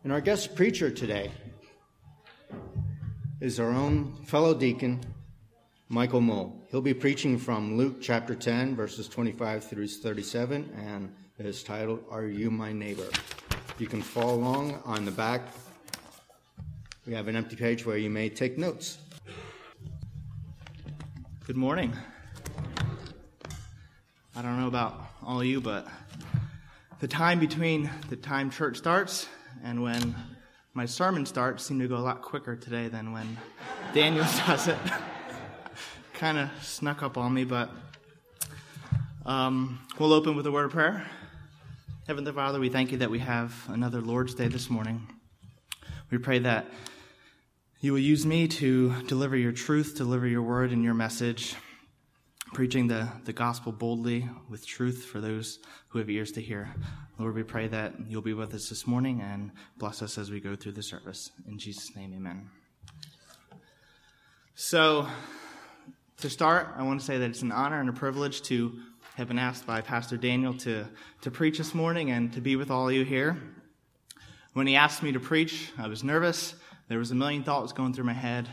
And our guest preacher today is our own fellow deacon, Michael Mole. He'll be preaching from Luke chapter 10, verses 25 through 37, and it is titled, Are You My Neighbor? You can follow along on the back. We have an empty page where you may take notes. Good morning. I don't know about all of you, but the time between the time church starts and when my sermon starts seemed to go a lot quicker today than when Daniel does it. Kind of snuck up on me, but we'll open with a word of prayer. Heavenly Father, we thank you that we have another Lord's Day this morning. We pray that you will use me to deliver your truth, deliver your word and your message, preaching the gospel boldly with truth for those who have ears to hear. Lord, we pray that you'll be with us this morning and bless us as we go through the service. In Jesus' name, amen. So, to start, I want to say that it's an honor and a privilege to have been asked by Pastor Daniel to preach this morning and to be with all of you here. When he asked me to preach, I was nervous. There was a million thoughts going through my head.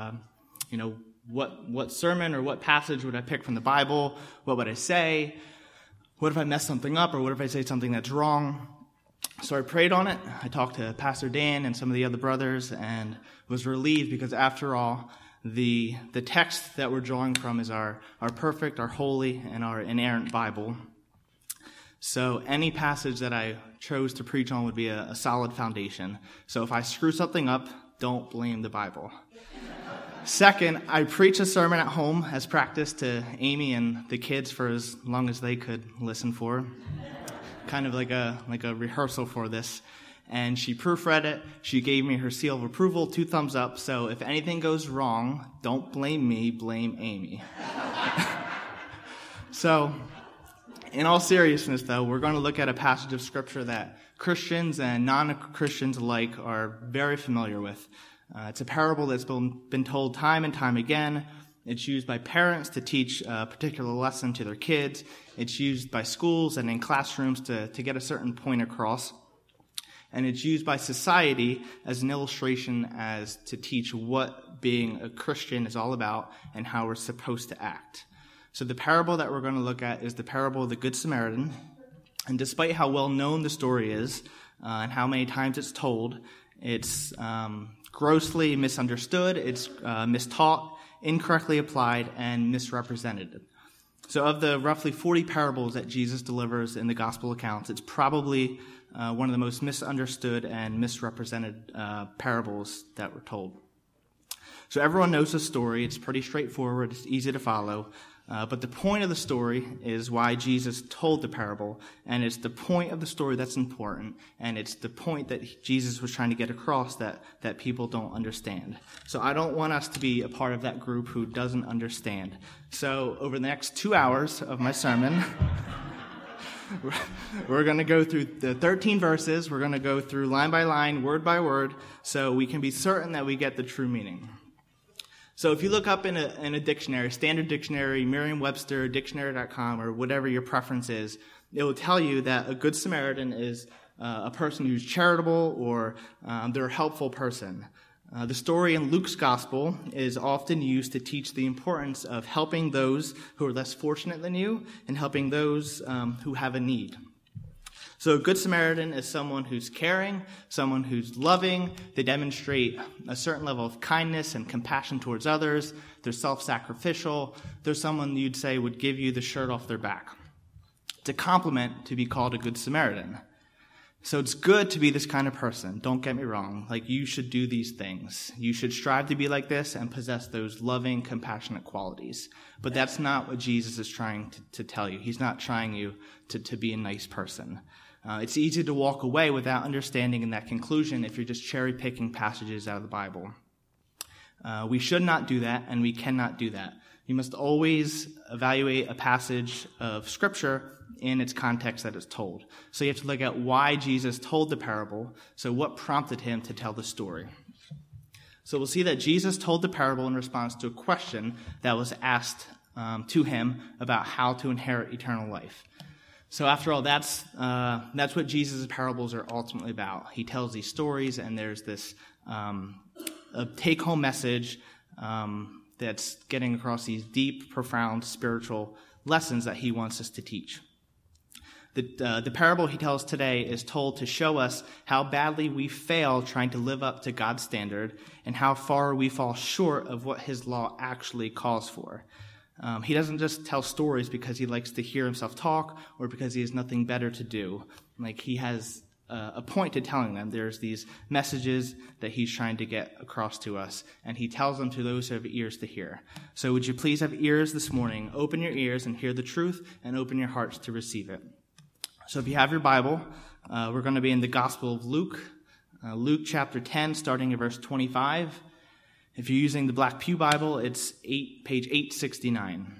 What sermon or what passage would I pick from the Bible? What would I say? What if I mess something up, or what if I say something that's wrong? So I prayed on it. I talked to Pastor Dan and some of the other brothers and was relieved because after all, the text that we're drawing from is our perfect, our holy, and our inerrant Bible. So any passage that I chose to preach on would be a solid foundation. So if I screw something up, don't blame the Bible. Second, I preach a sermon at home as practice to Amy and the kids for as long as they could listen for. Kind of like a rehearsal for this. And she proofread it. She gave me her seal of approval, 2 thumbs up. So if anything goes wrong, don't blame me, blame Amy. So, in all seriousness, though, we're going to look at a passage of Scripture that Christians and non-Christians alike are very familiar with. It's a parable that's been told time and time again. It's used by parents to teach a particular lesson to their kids. It's used by schools and in classrooms to get a certain point across. And it's used by society as an illustration as to teach what being a Christian is all about and how we're supposed to act. So the parable that we're going to look at is the parable of the Good Samaritan. And despite how well known the story is and how many times it's told, it's grossly misunderstood, it's mistaught, incorrectly applied, and misrepresented. So of the roughly 40 parables that Jesus delivers in the gospel accounts, it's probably one of the most misunderstood and misrepresented parables that were told. So everyone knows the story. It's pretty straightforward. It's easy to follow. But the point of the story is why Jesus told the parable, and it's the point of the story that's important, and it's the point that Jesus was trying to get across that people don't understand. So I don't want us to be a part of that group who doesn't understand. So over the next 2 hours of my sermon, we're going to go through the 13 verses. We're going to go through line by line, word by word, so we can be certain that we get the true meaning. So if you look up in a dictionary, Standard Dictionary, Merriam-Webster, Dictionary.com, or whatever your preference is, it will tell you that a good Samaritan is a person who's charitable or they're a helpful person. The story in Luke's gospel is often used to teach the importance of helping those who are less fortunate than you and helping those who have a need. So a good Samaritan is someone who's caring, someone who's loving. They demonstrate a certain level of kindness and compassion towards others. They're self-sacrificial. They're someone you'd say would give you the shirt off their back. It's a compliment to be called a good Samaritan. So it's good to be this kind of person. Don't get me wrong. Like, you should do these things. You should strive to be like this and possess those loving, compassionate qualities. But that's not what Jesus is trying to tell you. He's not trying you to be a nice person. It's easy to walk away without understanding in that conclusion if you're just cherry-picking passages out of the Bible. We should not do that, and we cannot do that. You must always evaluate a passage of Scripture in its context that it's told. So you have to look at why Jesus told the parable, so what prompted him to tell the story. So we'll see that Jesus told the parable in response to a question that was asked to him about how to inherit eternal life. So after all, that's what Jesus' parables are ultimately about. He tells these stories, and there's this a take-home message that's getting across these deep, profound spiritual lessons that he wants us to teach. The parable he tells today is told to show us how badly we fail trying to live up to God's standard and how far we fall short of what his law actually calls for. He doesn't just tell stories because he likes to hear himself talk or because he has nothing better to do. Like, he has a point to telling them. There's these messages that he's trying to get across to us, and he tells them to those who have ears to hear. So would you please have ears this morning? Open your ears and hear the truth, and open your hearts to receive it. So if you have your Bible, we're going to be in the Gospel of Luke, Luke chapter 10, starting at verse 25. If you're using the Black Pew Bible, it's page 869.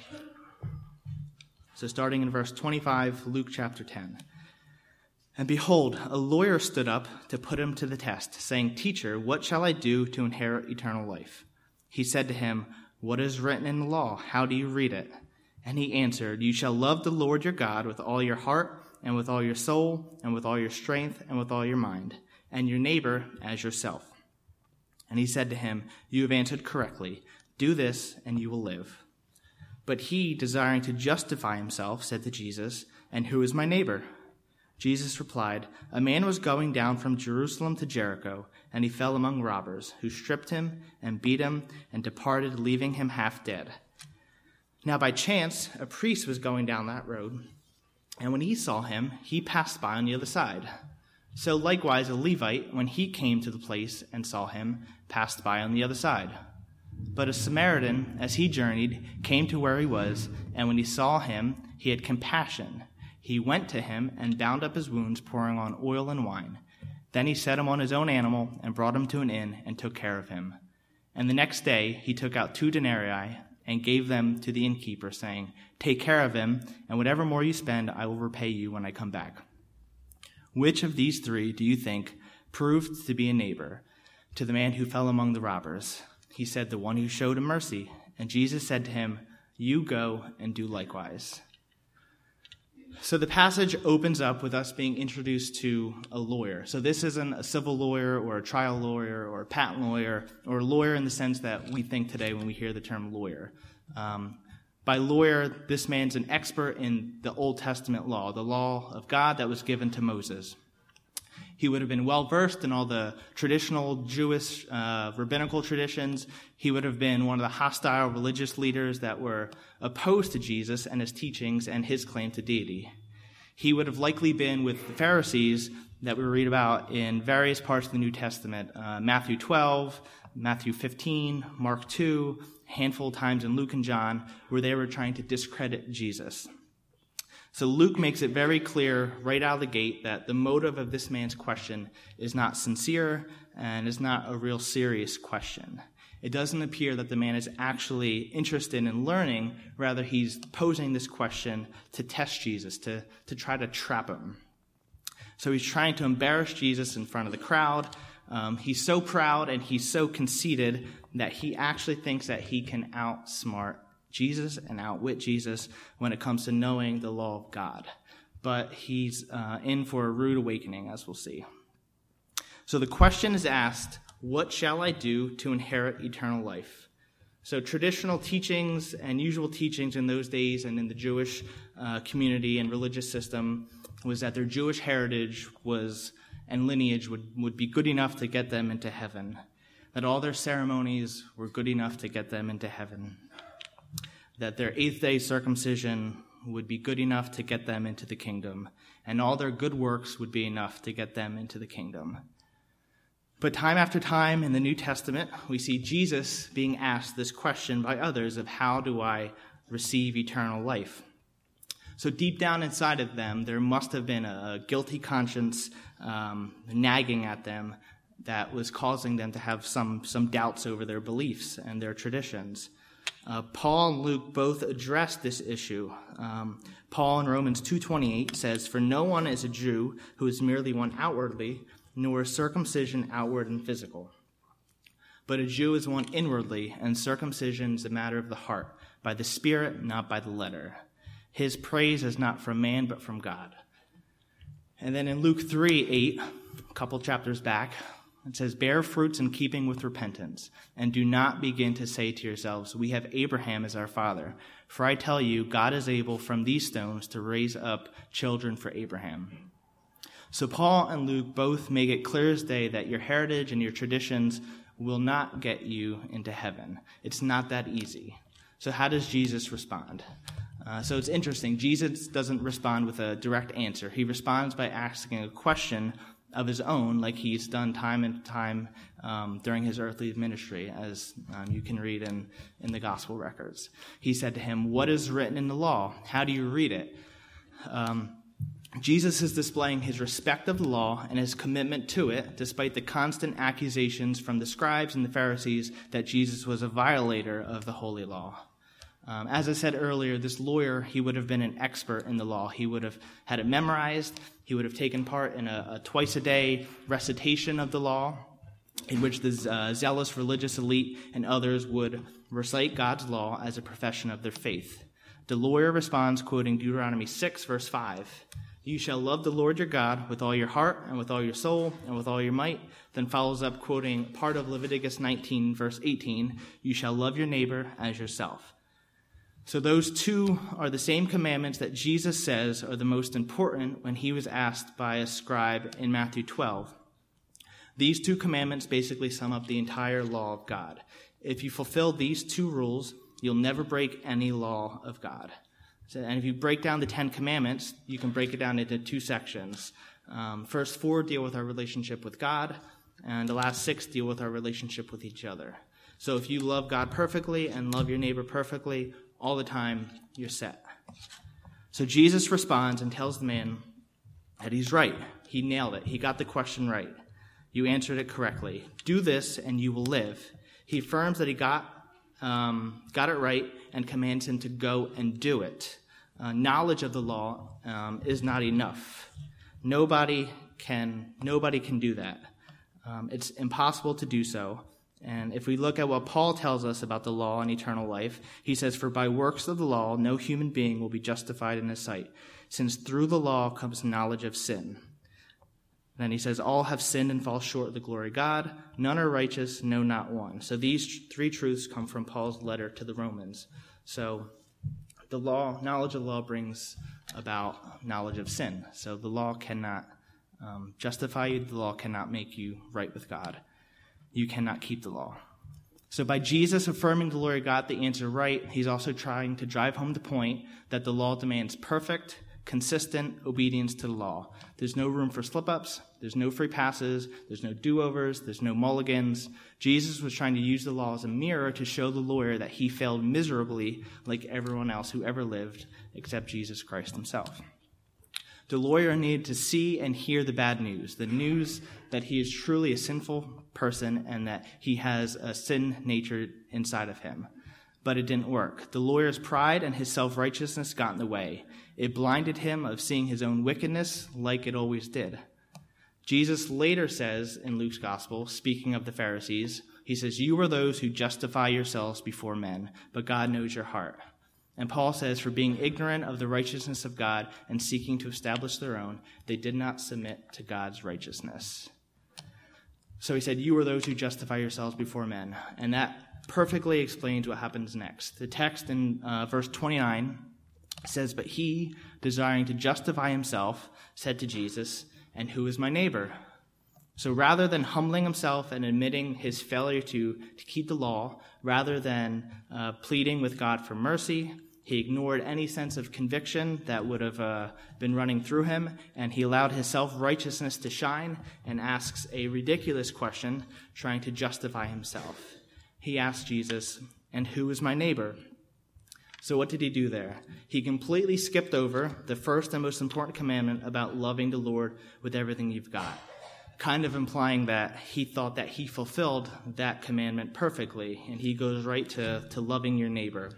So starting in verse 25, Luke chapter 10. And behold, a lawyer stood up to put him to the test, saying, Teacher, what shall I do to inherit eternal life? He said to him, What is written in the law? How do you read it? And he answered, You shall love the Lord your God with all your heart, and with all your soul, and with all your strength, and with all your mind, and your neighbor as yourself. And he said to him, You have answered correctly. Do this, and you will live. But he, desiring to justify himself, said to Jesus, And who is my neighbor? Jesus replied, A man was going down from Jerusalem to Jericho, and he fell among robbers, who stripped him and beat him and departed, leaving him half dead. Now by chance, a priest was going down that road, and when he saw him, he passed by on the other side. So likewise a Levite, when he came to the place and saw him, passed by on the other side. But a Samaritan, as he journeyed, came to where he was, and when he saw him, he had compassion. He went to him and bound up his wounds, pouring on oil and wine. Then he set him on his own animal and brought him to an inn and took care of him. And the next day he took out 2 denarii and gave them to the innkeeper, saying, Take care of him, and whatever more you spend, I will repay you when I come back. Which of these 3 do you think proved to be a neighbor to the man who fell among the robbers? He said, The one who showed him mercy. And Jesus said to him, You go and do likewise. So the passage opens up with us being introduced to a lawyer. So this isn't a civil lawyer or a trial lawyer or a patent lawyer or a lawyer in the sense that we think today when we hear the term lawyer. By lawyer, this man's an expert in the Old Testament law, the law of God that was given to Moses. He would have been well-versed in all the traditional Jewish rabbinical traditions. He would have been one of the hostile religious leaders that were opposed to Jesus and his teachings and his claim to deity. He would have likely been with the Pharisees that we read about in various parts of the New Testament, Matthew 12, Matthew 15, Mark 2, a handful of times in Luke and John, where they were trying to discredit Jesus. So Luke makes it very clear right out of the gate that the motive of this man's question is not sincere and is not a real serious question. It doesn't appear that the man is actually interested in learning. Rather, he's posing this question to test Jesus, to try to trap him. So he's trying to embarrass Jesus in front of the crowd. He's so proud and he's so conceited that he actually thinks that he can outsmart Jesus and outwit Jesus when it comes to knowing the law of God. But he's in for a rude awakening, as we'll see. So the question is asked, what shall I do to inherit eternal life? So traditional teachings and usual teachings in those days and in the Jewish community and religious system was that their Jewish heritage and lineage would be good enough to get them into heaven, that all their ceremonies were good enough to get them into heaven, that their 8th-day circumcision would be good enough to get them into the kingdom, and all their good works would be enough to get them into the kingdom. But time after time in the New Testament, we see Jesus being asked this question by others of how do I receive eternal life? So deep down inside of them, there must have been a guilty conscience nagging at them that was causing them to have some doubts over their beliefs and their traditions. Paul and Luke both address this issue. Paul in Romans 2:28 says, For no one is a Jew who is merely one outwardly, nor is circumcision outward and physical. But a Jew is one inwardly, and circumcision is a matter of the heart, by the Spirit, not by the letter. His praise is not from man, but from God. And then in Luke 3:8, a couple chapters back, it says, bear fruits in keeping with repentance, and do not begin to say to yourselves, we have Abraham as our father. For I tell you, God is able from these stones to raise up children for Abraham. So Paul and Luke both make it clear as day that your heritage and your traditions will not get you into heaven. It's not that easy. So how does Jesus respond? So it's interesting. Jesus doesn't respond with a direct answer. He responds by asking a question of his own, like he's done time and time during his earthly ministry, as you can read in the gospel records. He said to him, what is written in the law? How do you read it? Jesus is displaying his respect of the law and his commitment to it, despite the constant accusations from the scribes and the Pharisees that Jesus was a violator of the holy law. As I said earlier, this lawyer, he would have been an expert in the law. He would have had it memorized. He would have taken part in a twice-a-day recitation of the law, in which the zealous religious elite and others would recite God's law as a profession of their faith. The lawyer responds, quoting Deuteronomy 6, verse 5, you shall love the Lord your God with all your heart and with all your soul and with all your might. Then follows up quoting part of Leviticus 19, verse 18, you shall love your neighbor as yourself. So those two are the same commandments that Jesus says are the most important when he was asked by a scribe in Matthew 12. These two commandments basically sum up the entire law of God. If you fulfill these two rules, you'll never break any law of God. And if you break down the 10 commandments, you can break it down into two sections. First 4 deal with our relationship with God, and the last 6 deal with our relationship with each other. So if you love God perfectly and love your neighbor perfectly, all the time, you're set. So Jesus responds and tells the man that he's right. He nailed it. He got the question right. You answered it correctly. Do this and you will live. He affirms that he got it right and commands him to go and do it. Knowledge of the law is not enough. Nobody can do that. It's impossible to do so. And if we look at what Paul tells us about the law and eternal life, he says, for by works of the law, no human being will be justified in his sight, since through the law comes knowledge of sin. Then he says, all have sinned and fall short of the glory of God. None are righteous, no, not one. So these 3 truths come from Paul's letter to the Romans. So the law, knowledge of the law brings about knowledge of sin. So the law cannot justify you. The law cannot make you right with God. You cannot keep the law. So by Jesus affirming the Lord got the answer right, he's also trying to drive home the point that the law demands perfect, consistent obedience to the law. There's no room for slip-ups. There's no free passes. There's no do-overs. There's no mulligans. Jesus was trying to use the law as a mirror to show the lawyer that he failed miserably like everyone else who ever lived except Jesus Christ himself. The lawyer needed to see and hear the bad news, the news that he is truly a sinful person and that he has a sin nature inside of him. But it didn't work. The lawyer's pride and his self-righteousness got in the way. It blinded him of seeing his own wickedness like it always did. Jesus later says in Luke's gospel, speaking of the Pharisees, he says, you are those who justify yourselves before men, but God knows your heart. And Paul says, for being ignorant of the righteousness of God and seeking to establish their own, they did not submit to God's righteousness. So he said, you are those who justify yourselves before men. And that perfectly explains what happens next. The text in verse 29 says, but he, desiring to justify himself, said to Jesus, and who is my neighbor? So rather than humbling himself and admitting his failure to keep the law, rather than pleading with God for mercy, he ignored any sense of conviction that would have been running through him, and he allowed his self-righteousness to shine and asks a ridiculous question, trying to justify himself. He asked Jesus, and who is my neighbor? So what did he do there? He completely skipped over the first and most important commandment about loving the Lord with everything you've got, kind of implying that he thought that he fulfilled that commandment perfectly, and he goes right to loving your neighbor.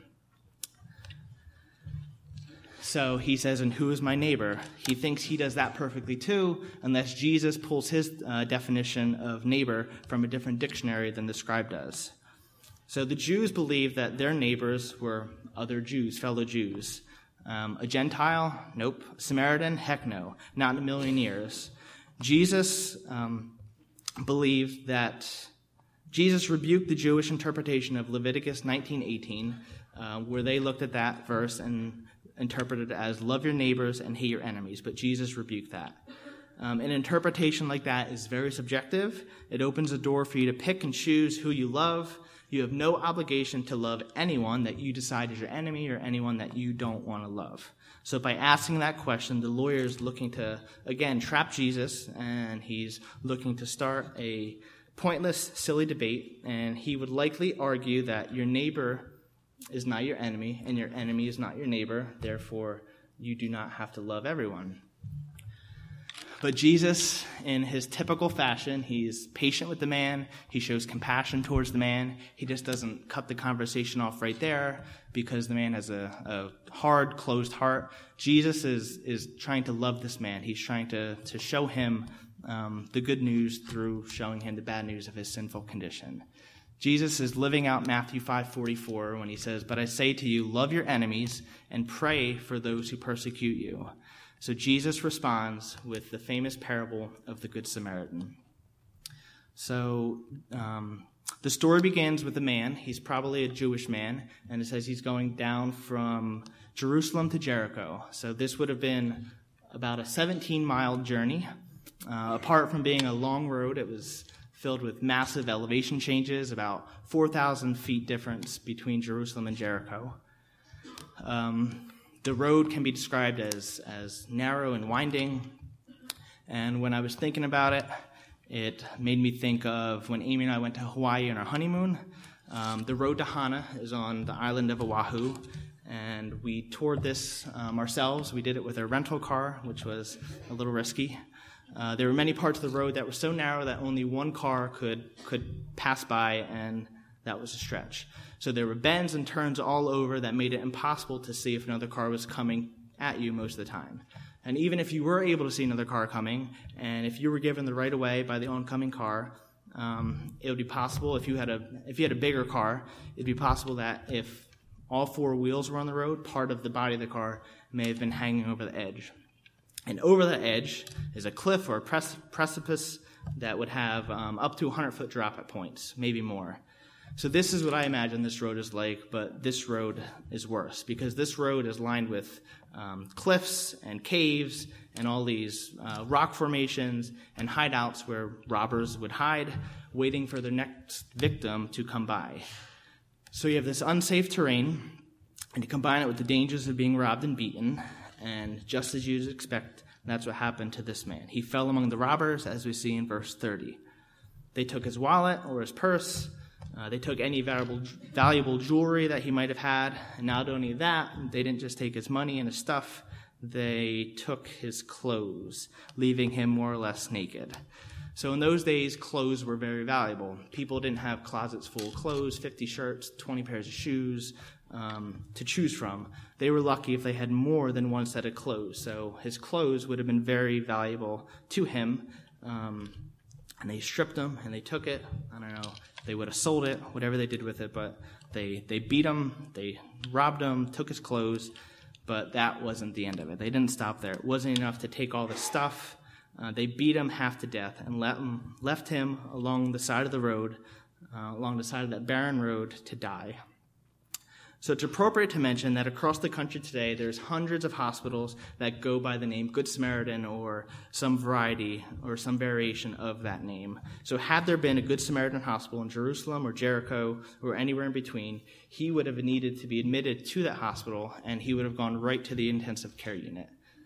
So he says, and who is my neighbor? He thinks he does that perfectly too, unless Jesus pulls his definition of neighbor from a different dictionary than the scribe does. So the Jews believed that their neighbors were other Jews, fellow Jews. A Gentile? Nope. Samaritan? Heck no. Not in a million years. Jesus believed that Jesus rebuked the Jewish interpretation of Leviticus 19:18, where they looked at that verse and interpreted it as love your neighbors and hate your enemies. But Jesus rebuked that. An interpretation like that is very subjective. It opens a door for you to pick and choose who you love. You have no obligation to love anyone that you decide is your enemy or anyone that you don't want to love. So by asking that question, the lawyer is looking to, again, trap Jesus, and he's looking to start a pointless, silly debate, and he would likely argue that your neighbor is not your enemy, and your enemy is not your neighbor, therefore you do not have to love everyone. But Jesus, in his typical fashion, he's patient with the man. He shows compassion towards the man. He just doesn't cut the conversation off right there because the man has a hard, closed heart. Jesus is trying to love this man. He's trying to show him the good news through showing him the bad news of his sinful condition. Jesus is living out Matthew 5:44 when he says, "But I say to you, love your enemies and pray for those who persecute you." So Jesus responds with the famous parable of the Good Samaritan. So the story begins with a man. He's probably a Jewish man, and it says he's going down from Jerusalem to Jericho. So this would have been about a 17-mile journey. Apart from being a long road, it was filled with massive elevation changes, about 4,000 feet difference between Jerusalem and Jericho. The road can be described as narrow and winding, and when I was thinking about it, it made me think of when Amy and I went to Hawaii on our honeymoon. The road to Hana is on the island of Oahu, and we toured this ourselves. We did it with a rental car, which was a little risky. There were many parts of the road that were so narrow that only one car could pass by, and that was a stretch. So there were bends and turns all over that made it impossible to see if another car was coming at you most of the time. And even if you were able to see another car coming, and if you were given the right of way by the oncoming car, it would be possible, if you had a bigger car, it'd be possible that if all four wheels were on the road, part of the body of the car may have been hanging over the edge. And over the edge is a cliff or a precipice that would have up to 100-foot drop at points, maybe more. So this is what I imagine this road is like, but this road is worse because this road is lined with cliffs and caves and all these rock formations and hideouts where robbers would hide, waiting for their next victim to come by. So you have this unsafe terrain, and you combine it with the dangers of being robbed and beaten, and just as you'd expect, that's what happened to this man. He fell among the robbers, as we see in verse 30. They took his wallet or his purse. They took any valuable jewelry that he might have had. And not only that, they didn't just take his money and his stuff. They took his clothes, leaving him more or less naked. So in those days, clothes were very valuable. People didn't have closets full of clothes, 50 shirts, 20 pairs of shoes to choose from. They were lucky if they had more than one set of clothes. So his clothes would have been very valuable to him. And they stripped him and they took it. I don't know. They would have sold it, whatever they did with it, but they beat him, they robbed him, took his clothes, but that wasn't the end of it. They didn't stop there. It wasn't enough to take all the stuff. They beat him half to death and left him along the side of the road, along the side of that barren road to die. So it's appropriate to mention that across the country today, there's hundreds of hospitals that go by the name Good Samaritan or some variety or some variation of that name. So had there been a Good Samaritan hospital in Jerusalem or Jericho or anywhere in between, he would have needed to be admitted to that hospital and he would have gone right to the intensive care unit.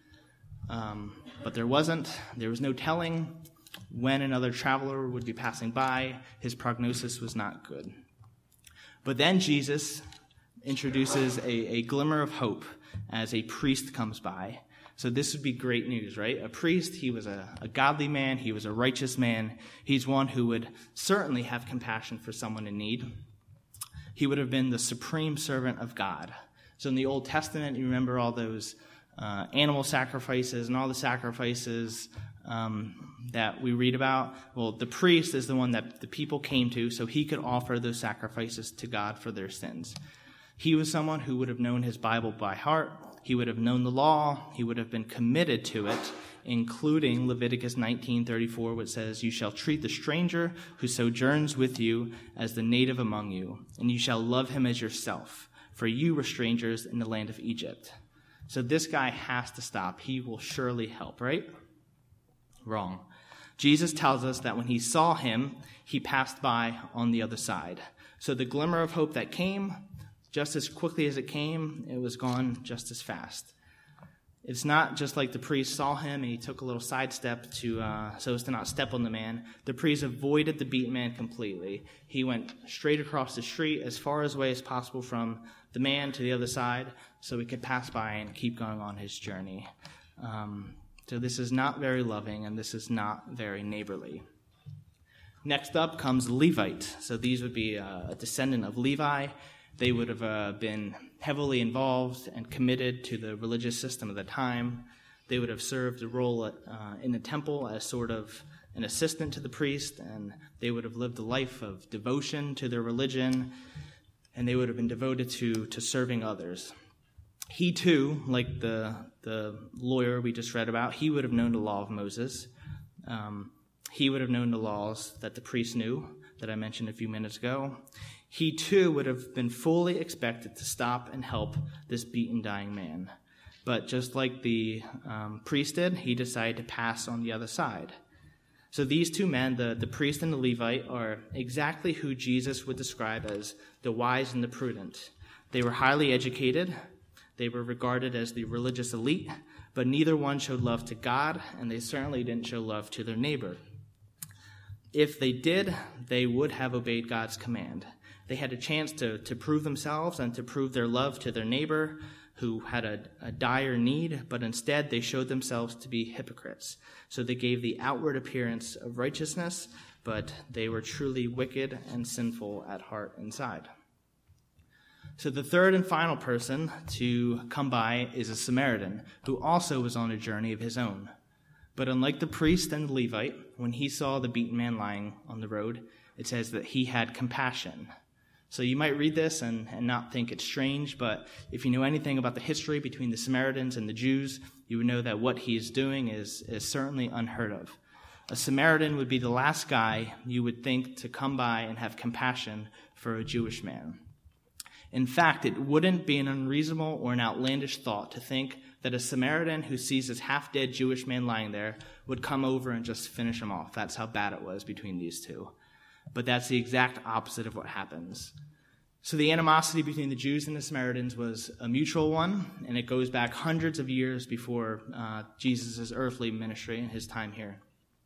But there wasn't. There was no telling when another traveler would be passing by. His prognosis was not good. But then Jesus introduces a glimmer of hope as a priest comes by. So this would be great news, right? A priest, he was a godly man. He was a righteous man. He's one who would certainly have compassion for someone in need. He would have been the supreme servant of God. So in the Old Testament, you remember all those animal sacrifices and all the sacrifices that we read about. Well, the priest is the one that the people came to so he could offer those sacrifices to God for their sins. He was someone who would have known his Bible by heart. He would have known the law. He would have been committed to it, including Leviticus 19:34, which says, "You shall treat the stranger who sojourns with you as the native among you, and you shall love him as yourself, for you were strangers in the land of Egypt." So this guy has to stop. He will surely help, right? Wrong. Jesus tells us that when he saw him, he passed by on the other side. So the glimmer of hope that came, just as quickly as it came, it was gone just as fast. It's not just like the priest saw him and he took a little sidestep so as to not step on the man. The priest avoided the beaten man completely. He went straight across the street as far away as possible from the man to the other side so he could pass by and keep going on his journey. So this is not very loving, and this is not very neighborly. Next up comes Levite. So these would be a descendant of Levi. They would have been heavily involved and committed to the religious system of the time. They would have served a role in the temple as sort of an assistant to the priest, and they would have lived a life of devotion to their religion, and they would have been devoted to serving others. He too, like the lawyer we just read about, he would have known the law of Moses. He would have known the laws that the priest knew, that I mentioned a few minutes ago. He too would have been fully expected to stop and help this beaten, dying man. But just like the priest did, he decided to pass on the other side. So these two men, the priest and the Levite, are exactly who Jesus would describe as the wise and the prudent. They were highly educated. They were regarded as the religious elite, but neither one showed love to God, and they certainly didn't show love to their neighbor. If they did, they would have obeyed God's command. They had a chance to prove themselves and to prove their love to their neighbor who had a dire need, but instead they showed themselves to be hypocrites. So they gave the outward appearance of righteousness, but they were truly wicked and sinful at heart inside. So the third and final person to come by is a Samaritan, who also was on a journey of his own. But unlike the priest and the Levite, when he saw the beaten man lying on the road, it says that he had compassion. So you might read this and not think it's strange, but if you know anything about the history between the Samaritans and the Jews, you would know that what he is doing is certainly unheard of. A Samaritan would be the last guy you would think to come by and have compassion for a Jewish man. In fact, it wouldn't be an unreasonable or an outlandish thought to think that a Samaritan who sees this half-dead Jewish man lying there would come over and just finish him off. That's how bad it was between these two. But that's the exact opposite of what happens. So the animosity between the Jews and the Samaritans was a mutual one, and it goes back hundreds of years before Jesus' earthly ministry and his time here.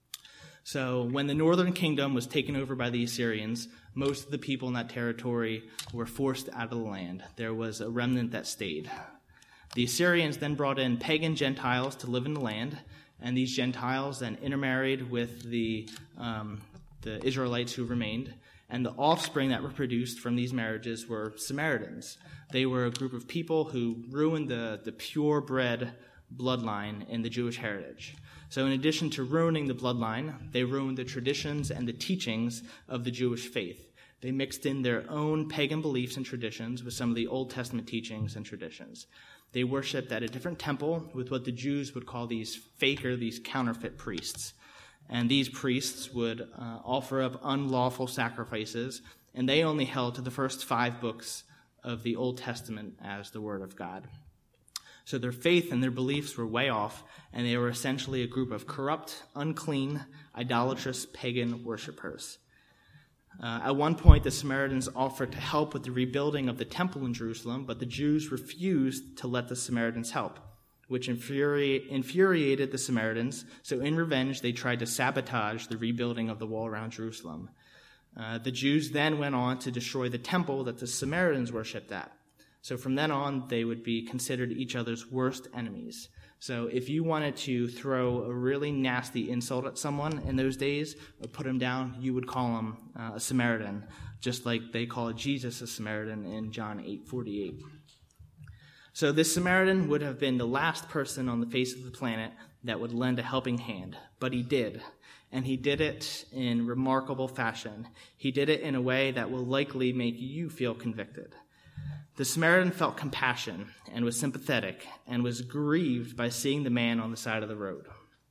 So when the northern kingdom was taken over by the Assyrians, most of the people in that territory were forced out of the land. There was a remnant that stayed. The Assyrians then brought in pagan Gentiles to live in the land, and these Gentiles then intermarried with the Israelites who remained, and the offspring that were produced from these marriages were Samaritans. They were a group of people who ruined the purebred bloodline in the Jewish heritage. So in addition to ruining the bloodline, they ruined the traditions and the teachings of the Jewish faith. They mixed in their own pagan beliefs and traditions with some of the Old Testament teachings and traditions. They worshipped at a different temple with what the Jews would call these fake or these counterfeit priests. And these priests would offer up unlawful sacrifices, and they only held to the first 5 books of the Old Testament as the Word of God. So their faith and their beliefs were way off, and they were essentially a group of corrupt, unclean, idolatrous pagan worshipers. At one point, the Samaritans offered to help with the rebuilding of the temple in Jerusalem, but the Jews refused to let the Samaritans help, which infuriated the Samaritans. So in revenge, they tried to sabotage the rebuilding of the wall around Jerusalem. The Jews then went on to destroy the temple that the Samaritans worshipped at. So from then on, they would be considered each other's worst enemies. So if you wanted to throw a really nasty insult at someone in those days or put him down, you would call him a Samaritan, just like they call Jesus a Samaritan in John 8:48. So this Samaritan would have been the last person on the face of the planet that would lend a helping hand, but he did. And he did it in remarkable fashion. He did it in a way that will likely make you feel convicted. The Samaritan felt compassion and was sympathetic and was grieved by seeing the man on the side of the road.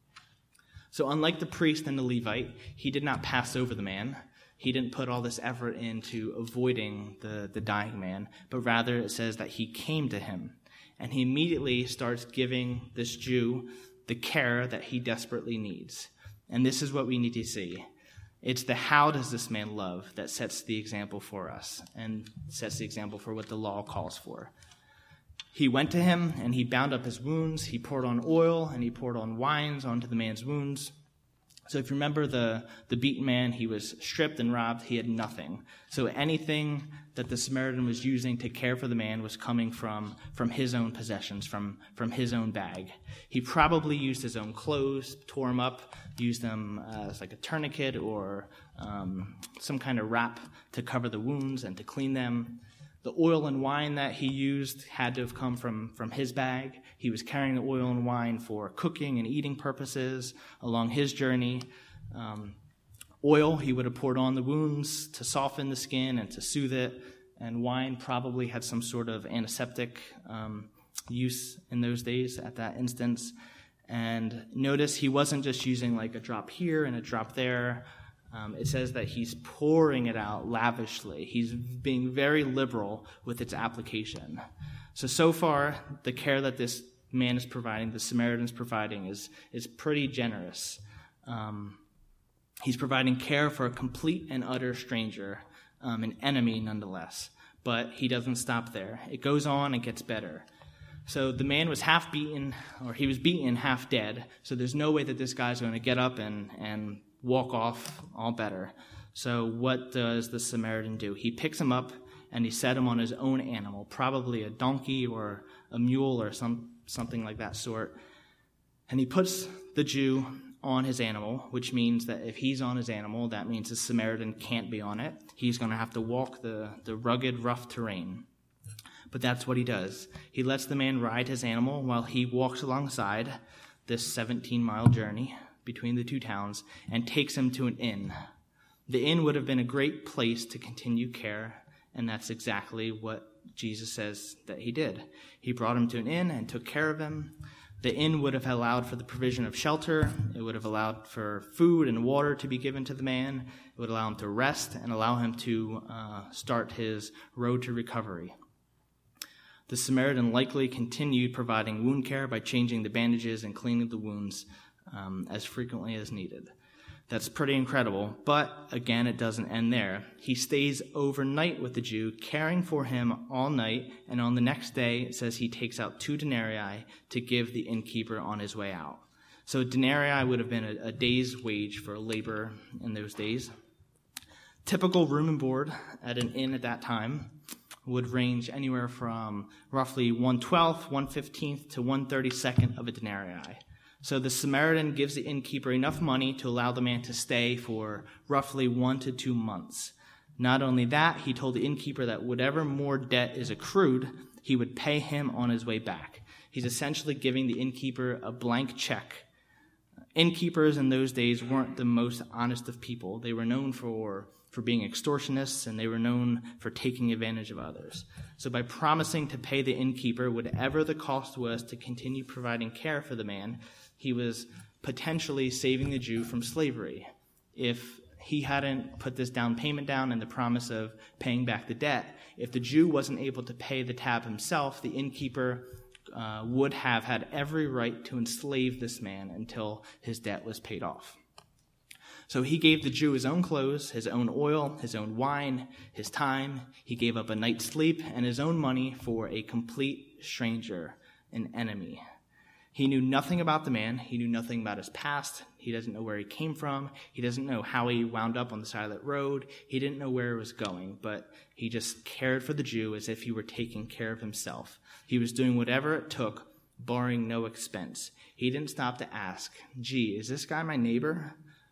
So unlike the priest and the Levite, he did not pass over the man. He didn't put all this effort into avoiding the dying man, but rather it says that he came to him. And he immediately starts giving this Jew the care that he desperately needs. And this is what we need to see. It's the how does this man love that sets the example for us and sets the example for what the law calls for. He went to him and he bound up his wounds. He poured on oil and he poured on wines onto the man's wounds. So if you remember the beaten man, he was stripped and robbed. He had nothing. So anything that the Samaritan was using to care for the man was coming from his own possessions, from his own bag. He probably used his own clothes, tore them up, used them as like a tourniquet or some kind of wrap to cover the wounds and to clean them. The oil and wine that he used had to have come from his bag. He was carrying the oil and wine for cooking and eating purposes along his journey. Oil he would have poured on the wounds to soften the skin and to soothe it. And wine probably had some sort of antiseptic use in those days at that instance. And notice he wasn't just using like a drop here and a drop there. It says that he's pouring it out lavishly. He's being very liberal with its application. So far, the care that this man is providing, the Samaritan's providing, is pretty generous. He's providing care for a complete and utter stranger, an enemy nonetheless. But he doesn't stop there. It goes on and gets better. So the man was half beaten, or he was beaten half dead. So there's no way that this guy's going to get up and walk off all better. So what does the Samaritan do? He picks him up and he set him on his own animal, probably a donkey or a mule or something like that sort. And he puts the Jew on his animal, which means that if he's on his animal, that means the Samaritan can't be on it. He's going to have to walk the rugged, rough terrain. But that's what he does. He lets the man ride his animal while he walks alongside this 17-mile journey between the two towns and takes him to an inn. The inn would have been a great place to continue care, and that's exactly what Jesus says that he did. He brought him to an inn and took care of him. The inn would have allowed for the provision of shelter. It would have allowed for food and water to be given to the man. It would allow him to rest and allow him to start his road to recovery. The Samaritan likely continued providing wound care by changing the bandages and cleaning the wounds as frequently as needed. That's pretty incredible, but again, it doesn't end there. He stays overnight with the Jew, caring for him all night, and on the next day, it says he takes out 2 denarii to give the innkeeper on his way out. So denarii would have been a day's wage for labor in those days. Typical room and board at an inn at that time would range anywhere from roughly 1/12, 1/15 to 1/32 of a denarii. So the Samaritan gives the innkeeper enough money to allow the man to stay for roughly 1 to 2 months. Not only that, he told the innkeeper that whatever more debt is accrued, he would pay him on his way back. He's essentially giving the innkeeper a blank check. Innkeepers in those days weren't the most honest of people. They were known for being extortionists, and they were known for taking advantage of others. So by promising to pay the innkeeper whatever the cost was to continue providing care for the man, he was potentially saving the Jew from slavery. If he hadn't put this down payment down and the promise of paying back the debt, if the Jew wasn't able to pay the tab himself, the innkeeper would have had every right to enslave this man until his debt was paid off. So he gave the Jew his own clothes, his own oil, his own wine, his time. He gave up a night's sleep and his own money for a complete stranger, an enemy. He knew nothing about the man. He knew nothing about his past. He doesn't know where he came from. He doesn't know how he wound up on the side of that road. He didn't know where he was going, but he just cared for the Jew as if he were taking care of himself. He was doing whatever it took, barring no expense. He didn't stop to ask, gee, is this guy my neighbor?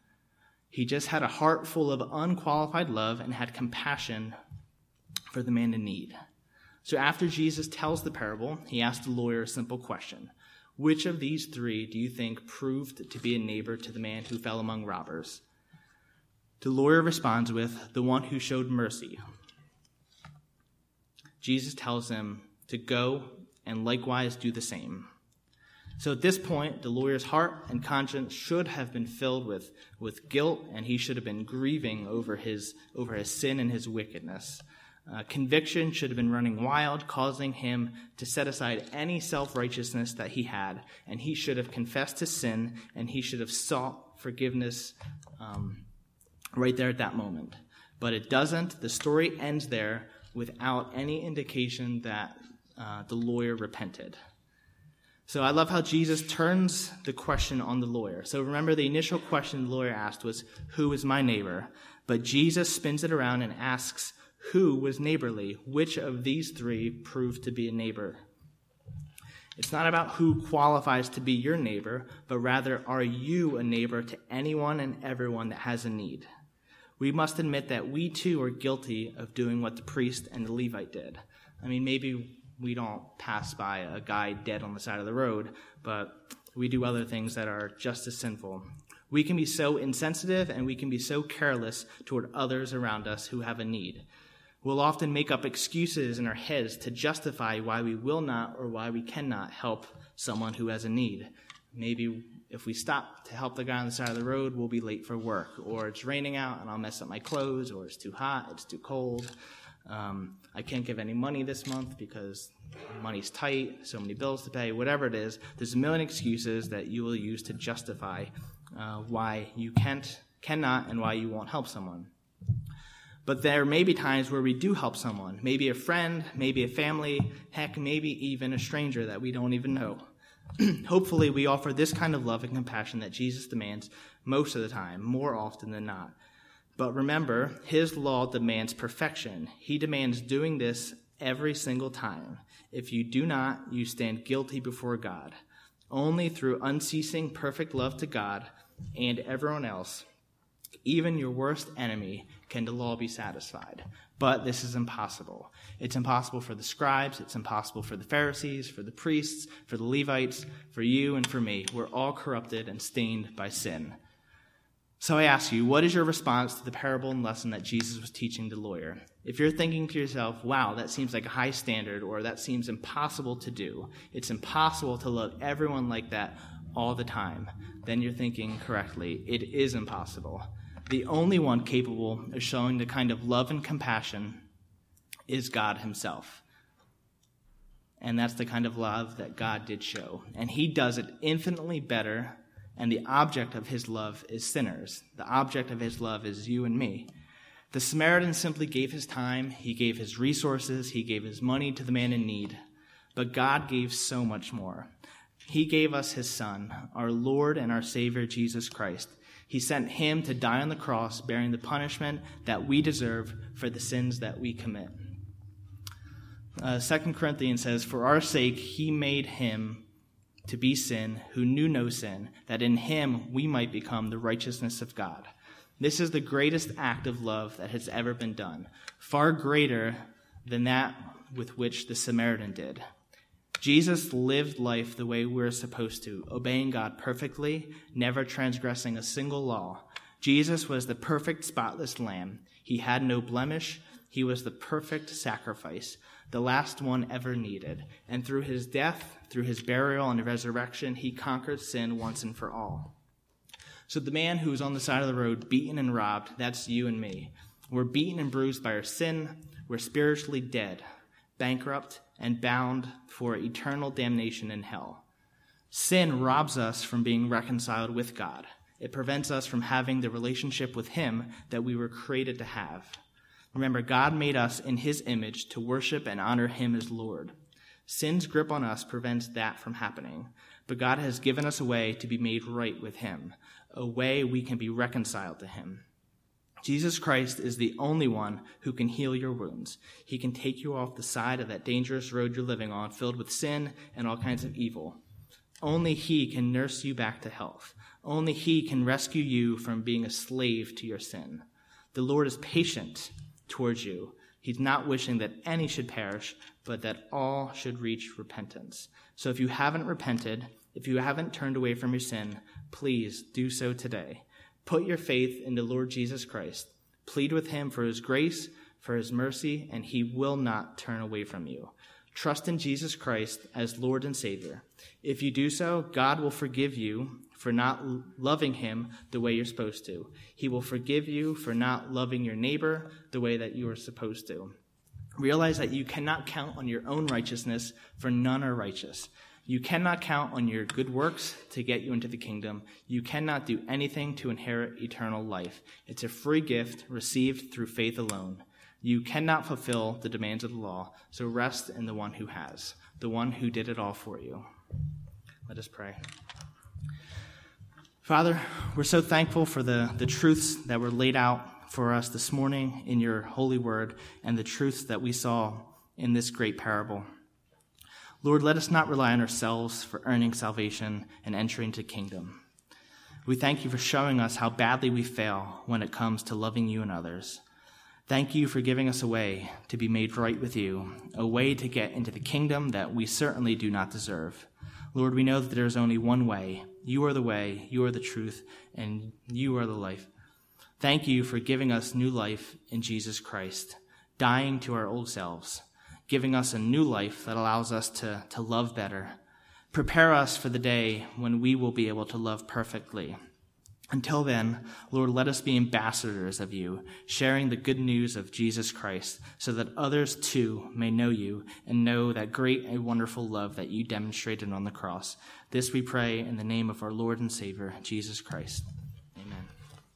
He just had a heart full of unqualified love and had compassion for the man in need. So after Jesus tells the parable, he asked the lawyer a simple question. Which of these 3 do you think proved to be a neighbor to the man who fell among robbers? The lawyer responds with, the one who showed mercy. Jesus tells him to go and likewise do the same. So at this point, the lawyer's heart and conscience should have been filled with guilt, and he should have been grieving over his sin and his wickedness. Conviction should have been running wild, causing him to set aside any self-righteousness that he had, and he should have confessed his sin, and he should have sought forgiveness right there at that moment. But it doesn't. The story ends there without any indication that the lawyer repented. So I love how Jesus turns the question on the lawyer. So remember, the initial question the lawyer asked was, who is my neighbor? But Jesus spins it around and asks, who was neighborly? Which of these three proved to be a neighbor? It's not about who qualifies to be your neighbor, but rather, are you a neighbor to anyone and everyone that has a need? We must admit that we too are guilty of doing what the priest and the Levite did. I mean, maybe we don't pass by a guy dead on the side of the road, but we do other things that are just as sinful. We can be so insensitive and we can be so careless toward others around us who have a need. We'll often make up excuses in our heads to justify why we will not or why we cannot help someone who has a need. Maybe if we stop to help the guy on the side of the road, we'll be late for work, or it's raining out and I'll mess up my clothes, or it's too hot, it's too cold. I can't give any money this month because money's tight, so many bills to pay, whatever it is. There's a million excuses that you will use to justify why you cannot, and why you won't help someone. But there may be times where we do help someone, maybe a friend, maybe a family, heck, maybe even a stranger that we don't even know. Hopefully, we offer this kind of love and compassion that Jesus demands most of the time, more often than not. But remember, his law demands perfection. He demands doing this every single time. If you do not, you stand guilty before God. Only through unceasing perfect love to God and everyone else, even your worst enemy, can the law be satisfied. But this is impossible. It's impossible for the scribes. It's impossible for the Pharisees, for the priests, for the Levites, for you and for me. We're all corrupted and stained by sin. So I ask you, what is your response to the parable and lesson that Jesus was teaching the lawyer? If you're thinking to yourself, wow, that seems like a high standard, or that seems impossible to do, it's impossible to love everyone like that all the time, then you're thinking correctly. It is impossible. The only one capable of showing the kind of love and compassion is God himself. And that's the kind of love that God did show. And he does it infinitely better. And the object of his love is sinners. The object of his love is you and me. The Samaritan simply gave his time, he gave his resources, he gave his money to the man in need. But God gave so much more. He gave us his Son, our Lord and our Savior, Jesus Christ. He sent him to die on the cross, bearing the punishment that we deserve for the sins that we commit. 2 Corinthians says, for our sake he made him to be sin who knew no sin, that in him we might become the righteousness of God. This is the greatest act of love that has ever been done, far greater than that with which the Samaritan did. Jesus lived life the way we're supposed to, obeying God perfectly, never transgressing a single law. Jesus was the perfect, spotless lamb. He had no blemish. He was the perfect sacrifice, the last one ever needed. And through his death, through his burial and resurrection, he conquered sin once and for all. So the man who was on the side of the road, beaten and robbed, that's you and me. We're beaten and bruised by our sin. We're spiritually dead, bankrupt, and bound for eternal damnation in hell. Sin robs us from being reconciled with God. It prevents us from having the relationship with him that we were created to have. Remember, God made us in his image to worship and honor him as Lord. Sin's grip on us prevents that from happening, but God has given us a way to be made right with him, a way we can be reconciled to him. Jesus Christ is the only one who can heal your wounds. He can take you off the side of that dangerous road you're living on, filled with sin and all kinds of evil. Only he can nurse you back to health. Only he can rescue you from being a slave to your sin. The Lord is patient towards you. He's not wishing that any should perish, but that all should reach repentance. So if you haven't repented, if you haven't turned away from your sin, please do so today. Put your faith in the Lord Jesus Christ. Plead with him for his grace, for his mercy, and he will not turn away from you. Trust in Jesus Christ as Lord and Savior. If you do so, God will forgive you for not loving him the way you're supposed to. He will forgive you for not loving your neighbor the way that you are supposed to. Realize that you cannot count on your own righteousness, for none are righteous. You cannot count on your good works to get you into the kingdom. You cannot do anything to inherit eternal life. It's a free gift received through faith alone. You cannot fulfill the demands of the law, so rest in the one who has, the one who did it all for you. Let us pray. Father, we're so thankful for the truths that were laid out for us this morning in your holy word and the truths that we saw in this great parable. Lord, let us not rely on ourselves for earning salvation and entering into the kingdom. We thank you for showing us how badly we fail when it comes to loving you and others. Thank you for giving us a way to be made right with you, a way to get into the kingdom that we certainly do not deserve. Lord, we know that there is only one way. You are the way, you are the truth, and you are the life. Thank you for giving us new life in Jesus Christ, dying to our old selves, giving us a new life that allows us to love better. Prepare us for the day when we will be able to love perfectly. Until then, Lord, let us be ambassadors of you, sharing the good news of Jesus Christ, so that others too may know you and know that great and wonderful love that you demonstrated on the cross. This we pray in the name of our Lord and Savior, Jesus Christ.